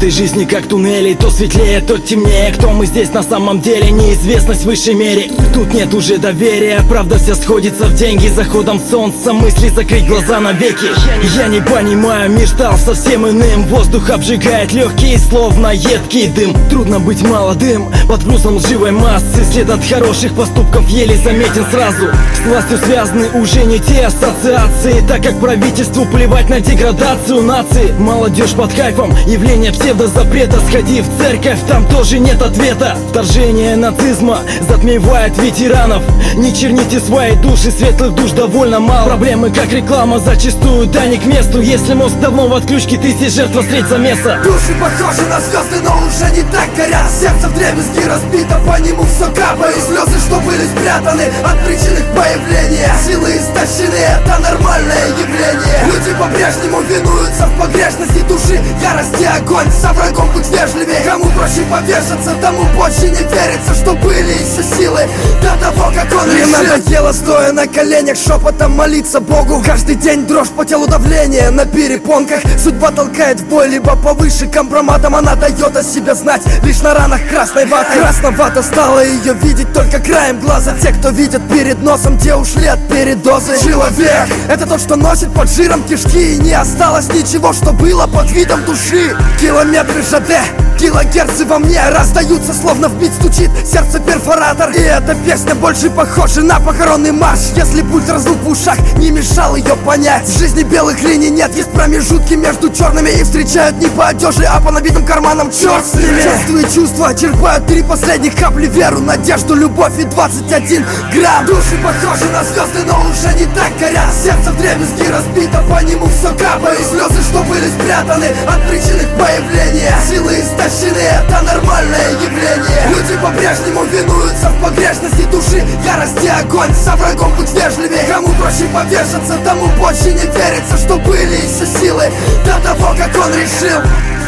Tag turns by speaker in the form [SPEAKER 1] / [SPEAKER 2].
[SPEAKER 1] этой жизни как туннели, то светлее, то темнее. Кто мы здесь на самом деле, неизвестность в высшей мере. Тут нет уже доверия, правда вся сходится в деньги. Заходом солнца мысли закрыть глаза навеки. Я не понимаю, мир стал совсем иным. Воздух обжигает легкие, словно едкий дым. Трудно быть молодым под грузом лживой массы. След от хороших поступков еле заметен сразу. С властью связаны уже не те ассоциации, так как правительству плевать на деградацию нации. Молодежь под кайфом, явление псевдозапрета. Сходи в церковь, там тоже нет ответа. Вторжение нацизма затмевает ветеранов. Не черните свои души, светлых душ довольно мало. Проблемы как реклама зачастую да не к месту. Если мозг давно в отключке, ты здесь жертва встреть замеса.
[SPEAKER 2] Души похожи на звезды, но уже не так горят. Сердце вдребезги разбито, по нему все капает. Слезы, что были спрятаны от причин их появления. Силы истощены, это нормальное явление. Люди по-прежнему винуются в погрешности души. Ярость и огонь, со врагом будь вежливее. Кому проще повешаться, тому больше не верится, что были еще силы до того, как он решил. Мне надоело, стоя на коленях, шепотом молиться Богу. Каждый день дрожь по телу, давление на перепонках. Судьба толкает в бой, либо повыше компроматом. Она дает о себе знать лишь на ранах красной ваты. Красновато стало ее видеть только краем глаза. Те, кто видят перед носом, те ушли от передозы. Человек — это тот, что носит под жиром кишки. И не осталось ничего, что было под видом души. Километры ЖД, килогерцы во мне раздаются, словно в бит стучит сердце перфоратор. И эта песня больше похожа на похоронный марш. Если пульс разлук в ушах не мешал ее понять. В жизни белых линий нет, есть промежутки между черными. И встречают не по одежде, а по набитым карманам. Черт с ними! Чувства и чувства черпают 3 последних капли: веру, надежду, любовь и 21 грамм. Души похожи на звезды, но уже не так горят. Сердце вдребезги разбито, по нему все капает. Слезы, что были спрятаны от причин их появления. Силы истощены, это нормальное явление. Люди по-прежнему винуются в погрешности души. Ярость и огонь, со врагом будь вежливее. Кому проще повешаться, тому больше не верится, что были еще силы до того, как он решил.